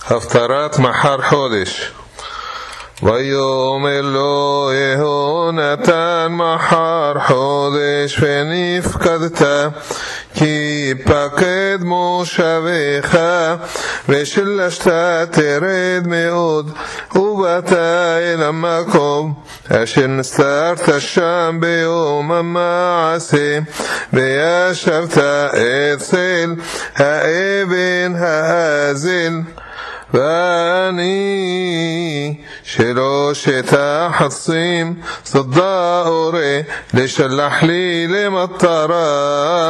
הפטרת מחר חודש. ויאמר לו יהונתן מחר חודש ונפקדת כי פקד מושבך ושלשת תרד מאוד ובאת אל המקום אשר נסתרת שם ביום המעשה וישבת אצל האבן האזל ואני שלושת החצים סדה אורה לשלח לי למטרה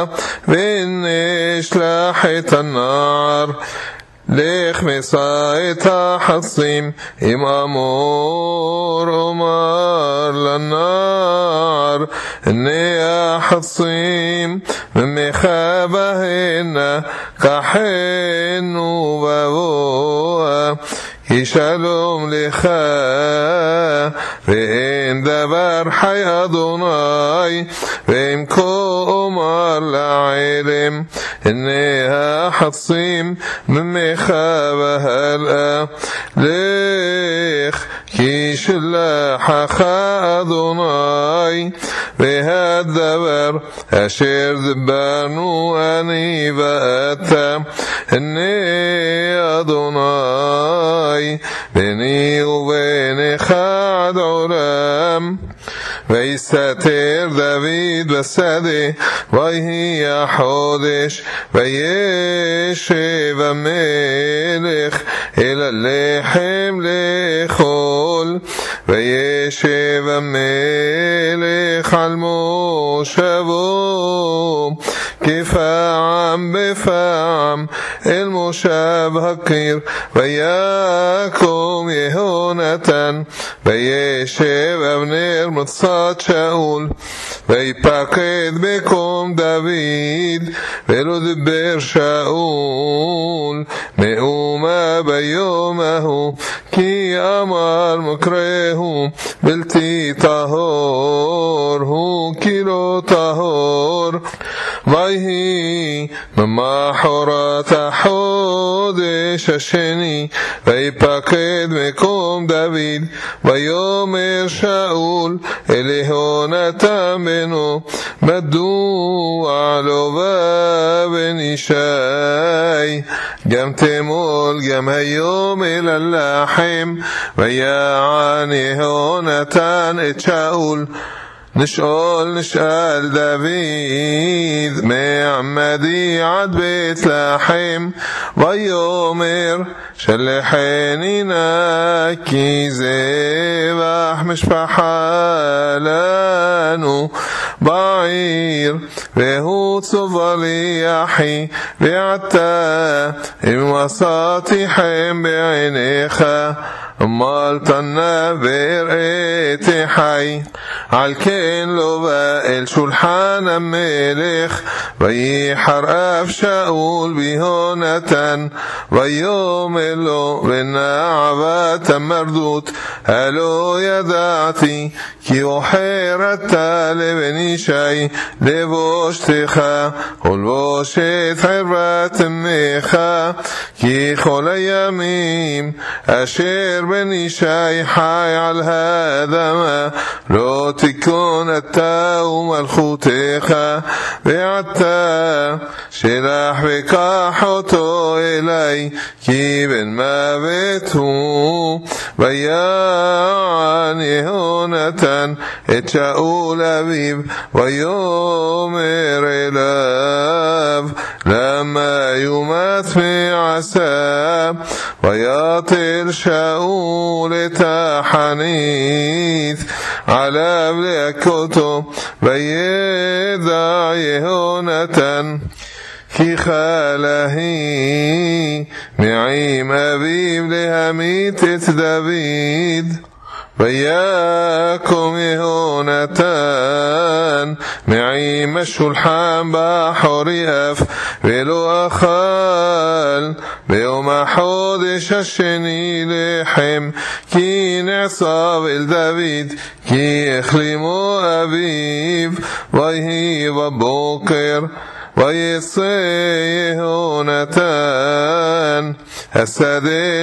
ונשלח את הנער לך מסע את החצים אם אמור אומר לנער הנה החצים ממך בהנה כחנו ובואה כי שלום לך ואין דבר חי אדוני ואם כה אומר לעלם הנה החצים ממך והלאה לך כי שלחך אדוני והדבר אשר דיברנו אני ואתה הנה אדוני ביני ובינך עד עולם ויסתר דוד בשדה ויהי החודש וישב המלך אל הלחם לאכול וישב המלך על מושבו כפעם בפעם אל מושב הקיר ויקום יהונתן וישב אבנר מצד שאול ויפקד בקום דוד ולא דיבר שאול מאומה ביום ההוא כי אמר מקרהו בלתי טהור הוא כי לא טהור ויהי במחרת החודש השני ויפקד מקום דוד ויאמר שאול אל יהונתן בנו מדוע לא בא בן ישי גם תמול גם היום אל הלחם ויען יהונתן את שאול נשאל דוד מעמדי עד בית לחם ויאמר שלחני נא כי זבח משפחה לנו בעיר והוא צובה לי אחי ועתה אם מצאתי חן בעיניך אמרת נא והראיתי חי על כן לא בא אל שולחן המלך ויחר אף שאול ביהונתן ויאמר לו ונעבת המרדות הלא ידעתי כי אוחר אתה לבן ישי לבושתך ולבוש את חרבת אמך כי כל הימים אשר בן ישי חי על האדמה לא תיכון אתה ומלכותך ועתה שלח וקח אותו אלי כי בן מוות הוא ויען יהונתן את שאול אביו ויאמר אליו למה יומת מעשיו ויתל שאול את החנית עליו להכותו וידע יהונתן כי חלהי מעם אביו להמית את דוד ויקום יהונתן מעם השולחן באחורי אף ולא אכל ביום החודש השני לחם כי נעצב אל דוד כי החלימו אביו ויהי בבוקר ויצא יהונתן השדה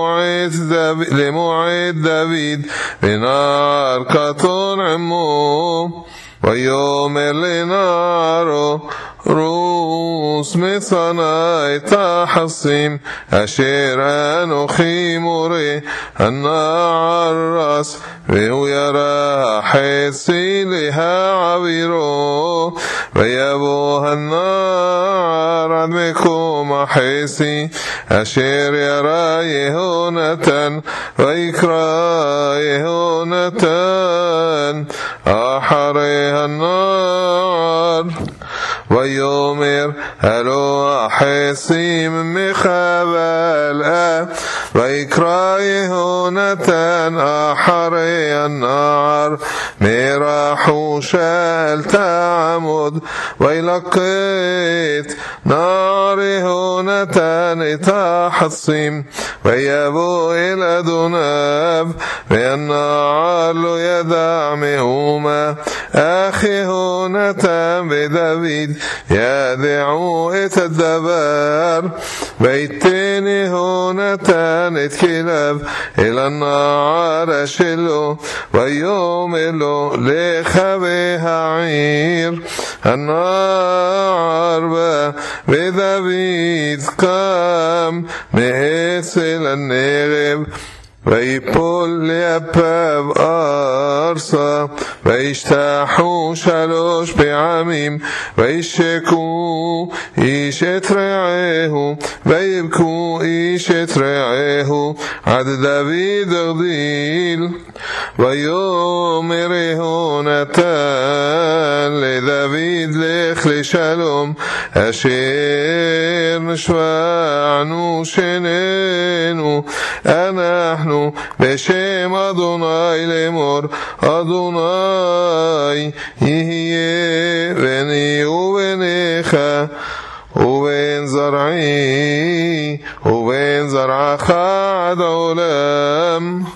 למועד דוד, ונער קטון עמו, ויאמר לנערו, רוס מצנע תחסים, אשר אנוכי מורה. הנער רס, והוא ירא חצי להעבירו, ויבוא הנער עד מקום החצי, אשר ירא יהונתן, ויקרא יהונתן אחרי הנער, ויאמר הלא החצים מחבל, ויקרא יהונתן אחרי הנער, מרחוש אל תעמוד, וילקט נער יהונתן את החצים, ויבוא אל אדוניו, והנער לא ידע מאומה. אך יהונתן ודוד ידעו את הדבר, ויתן יהונתן את כליו אל הנער שלו, ויאמר לו לך בהעיר. הנער בא, ודוד קם מאצל הנגב, ויפול לאפיו ארצה, וישתחו 3 פעמים, וישקו איש את רעהו, ויבכו איש את רעהו, עד דוד הרדיל. ויאמר יהונתן לדוד לך לשלום, אשר נשבענו שנינו אנחנו בשם אדוני לאמור, אדוני יהיה ביני וביניך ובין זרעי ובין זרעך עד עולם.